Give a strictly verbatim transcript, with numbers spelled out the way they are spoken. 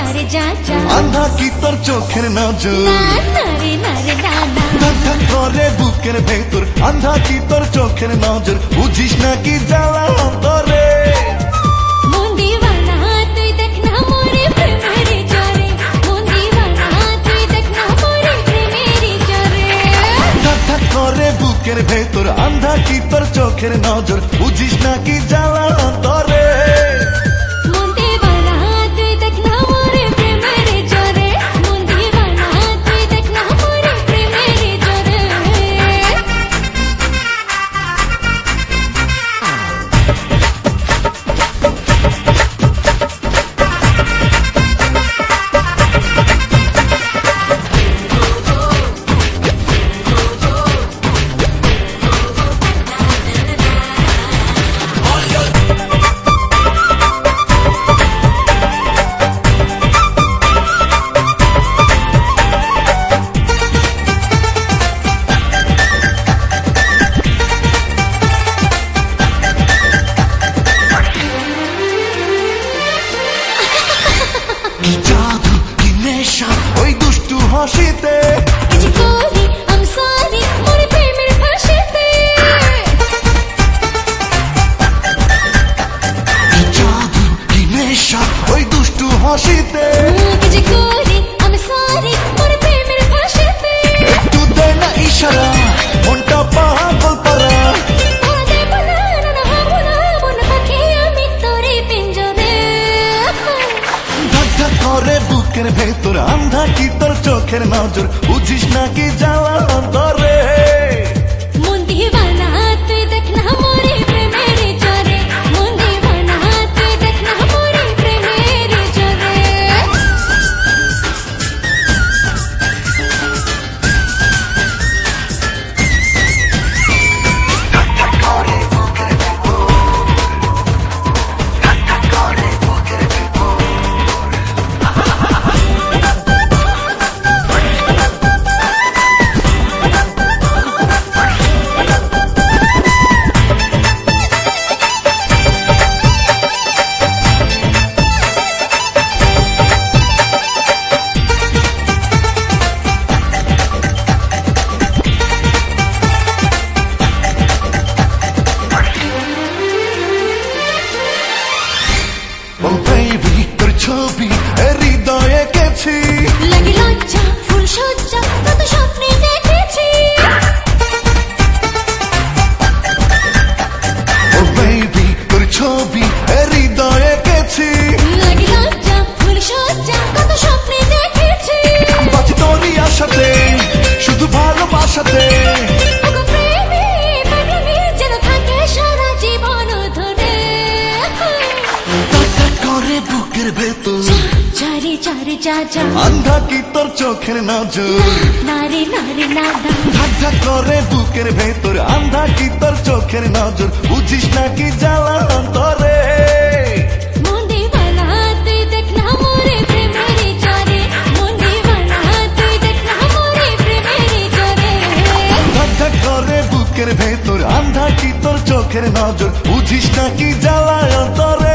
চারে যা যা আন্ধা কি তোর চোখের নজর না না রে না রে না না ধক ধক করে বুকের ভেতর আন্ধা কি তোর চোখের নজর বুঝিস না কি জ্বালা অন্তরে মন দিওয়ানা তুই দেখ না মোরে প্রেমের জরে মন দিওয়ানা তুই দেখ না মোরে প্রেমের জরে ধক ধক করে বুকের ভেতর আন্ধা কি তোর চোখের নজর বুঝিস না কি জ্বালা অন্তরে মন দিওয়ানা তুই দেখ না মোরে প্রেমের জরে মন দিওয়ানা তুই দেখ না মোরে প্রেমের জরে কি জাদু কি নেশা ওই দুষ্টু হাসিতে কিছু করি I'm sorry মোরে প্রেমের ফাঁসিতে কি জাদু কি নেশা ওই দুষ্টু হাসিতে কিছু করি I'm sorry মোরে প্রেমের ফাঁসিতে একটু দে না ইশারা মনটা পাগল পারা আদে বলা না না বলা বলা পাখি আমি তোরে পিঞ্জরে ধক ধক করে বুকের ভেতর আন্ধা কি তোর চোখের নজর বুঝিস না কি জ্বালা অন্তরে মন দিওয়ানা তুই দেখ না মোরে প্রেমের জরে মন দিওয়ানা তুই দেখ না মোরে প্রেমের জরে Oh baby তোর ছবি হৃদয়ে এঁকেছি লাগি লজ্জা ফুল সজ্জা কত স্বপ্নে দেখেছি Oh baby তোর ছবি হৃদয়ে এঁকেছি লাগি লজ্জা ফুল সজ্জা কত স্বপ্নে দেখেছি বাঁচি তোরই আশাতে শুধু ভালোবাসাতে ওগো প্রেমে প্রেমে যেন থাকে সারা জীবন ধরে ধক ধক করে বুকের ভেতর চারে চারে যা যা আন্ধা কি তোর চোখের নজর নারে নারে না না ধক ধক করে বুকের ভেতর আন্ধা কি তোর চোখের নজর বুঝিস না কি জ্বালা অন্তরে মন দিওয়ানা তুই দেখ না মোরে প্রেমের জরে মন দিওয়ানা তুই দেখ না মোরে প্রেমের জরে ধক ধক করে বুকের ভেতর আন্ধা কি তোর চোখের নজর বুঝিস না কি জ্বালা অন্তরে